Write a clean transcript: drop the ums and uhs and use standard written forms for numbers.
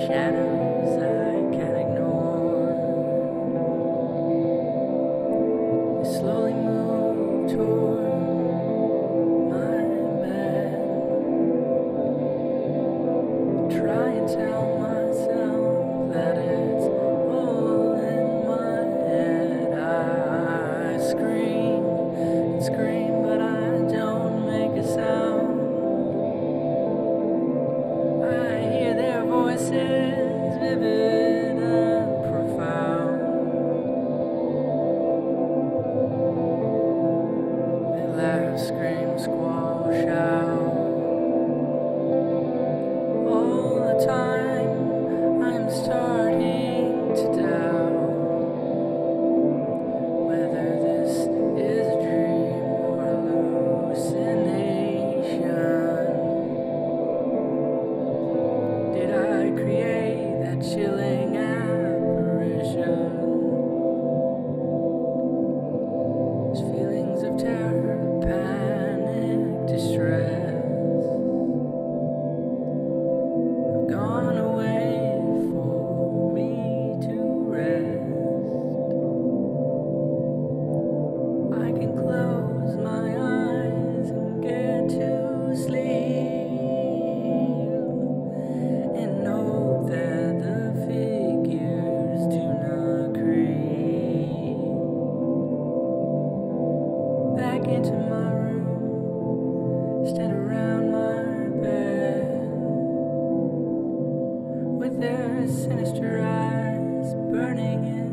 shadows I can't ignore. They slowly move toward my bed. Try and tell myself that it's all in my head. I scream and scream, but I don't make a sound. I hear their voices, vivid and profound. They laugh, scream, squall, shout. All the time I'm starting to doubt whether this is a dream or hallucination. Did I create that chilling apparition? These feelings of terror, panic, distress have gone away for me to rest. I can close my eyes and get to sleep and know that the figures do not creep. Back into my room, stand around my bed with their sinister eyes burning in